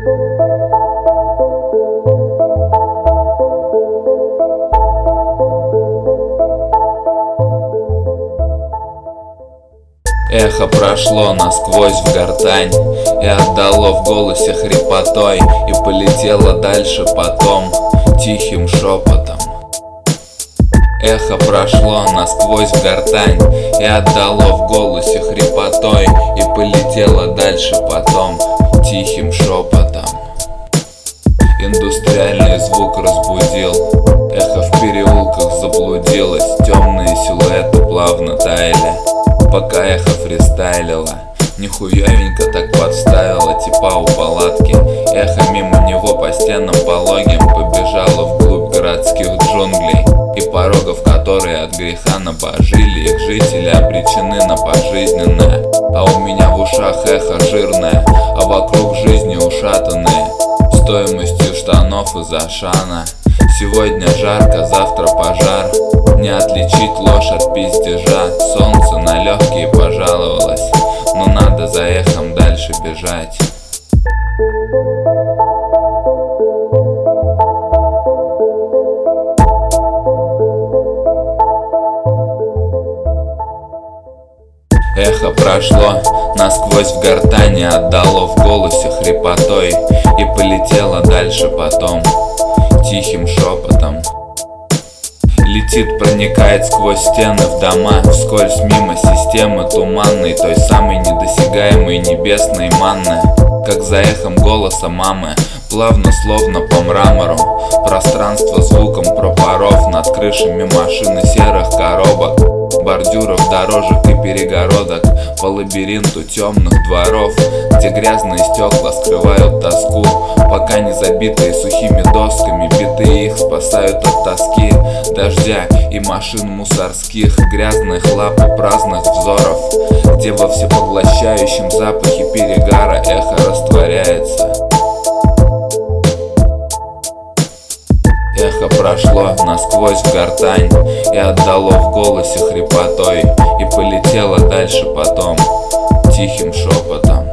Эхо прошло насквозь в гортань и отдало в голосе хрипотой, и полетело дальше потом тихим шепотом. Эхо прошло насквозь в гортань и отдало в голосе хрипотой, и полетело дальше потом тихим шепотом. Индустриальный звук разбудил, эхо в переулках заблудилось, темные силуэты плавно таяли, пока эхо фристайлило. Нихуевенько так подставило типа у палатки. Эхо мимо него по стенам пологим побежало вглубь городских джунглей и порогов, которые от греха набожили. Их жители обречены на пожизненное, а у меня в ушах эхо жирное, а вокруг жизни ушатанные стоимостью штанов из Ашана. Сегодня жарко, завтра пожар, не отличить ложь от пиздежа. Солнце на легкие пожаловалось, но надо за эхом дальше бежать. Эхо прошло насквозь в гортани, отдало в голосе хрипотой, и полетело дальше потом тихим шепотом. Летит, проникает сквозь стены в дома, вскользь мимо системы туманной, той самой недосягаемой небесной манны. Как за эхом голоса мамы, плавно словно по мрамору, пространство звуком пропоров над крышами машин и серых коробок, бордюров, дорожек и перегородок, по лабиринту темных дворов, где грязные стекла скрывают тоску, пока не забитые сухими досками, битые их спасают от тоски, дождя и машин мусорских, грязных лап и праздных взоров, где во всепоглощающем запахе перегара эхо растворяется. Эхо прошло насквозь в гортань и отдало в голосе хрипотой, и полетело дальше потом тихим шепотом.